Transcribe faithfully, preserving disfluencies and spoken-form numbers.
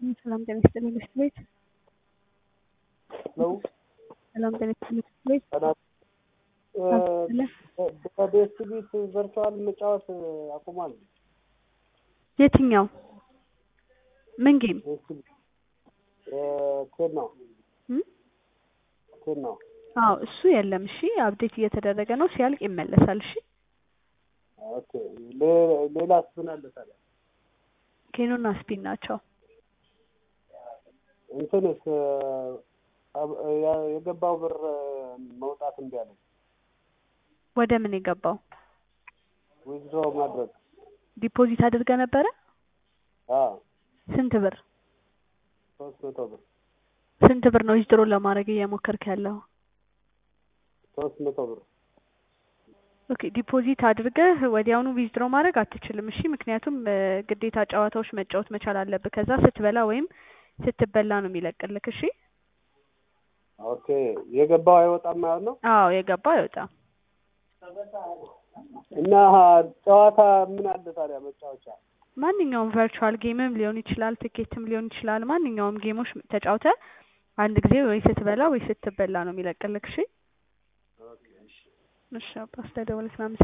ሰላም ጤና ይስጥልኝ መስት ቤት ነው። ሰላም ጤና ይስጥልኝ መስት ቤት ሰላም እ በዴስቲቪ ቨርቹዋል መጫወት አቁሟል። የትኛው ምን ጌም? ዴስቲቪ እ ኬን ነው እም ኬን ነው። አዎ እሱ የለም። እሺ አፕዴት እየተደረገ ነው። ሲያልቅ ይመለሳል። እሺ ኦኬ። ሌ- ሌላስ ምን አለ ታዲያ? ኬኑና ስፒን ናቸው። እንትንስ አብ- ያ- የገባው ብር መውጣት እምቢ አለኝ። ወደ ምን የገባው? ዊዝድሮ ማድረግ ዲፖዚት አድርገ ነበረ? አዎ ስንት ብር? ሶስት መቶ ብር ስንት ብር ነው ዊዝድሮ ለማድረግ እየሞከርክ ያለው? ሶስት መቶ ብር ኦኬ ዲፖዚት አድርገህ ወዲያውኑ ዊዝድሮ ማድረግ አትችልም። እሺ ምክንያቱም እ፣ ግዴታ ጨዋታዎች መጫወት መቻል አለብህ። ከዛ ስትበላ ወይም ስትበላ ነው የሚለቅልክ። እሺ ኦኬ። የገባው አይወጣም ማለት ነው። አዎ የገባ አይወጣም። እና ጨዋታ ምን አለ ታዲያ መጫወቻ? ማንኛውም ቨርቹዋል ጌምም ሊሆን ይችላል፣ ትኬትም ሊሆን ይችላል። ማንኛውም ጌሞች ተጫውተህ አንድ ጊዜ ወይ ስትበላ ወይ ስትበላ ነው የሚለቅልክ። እሺ ኦኬ እሺ። እሺ አባ ስለደወልክ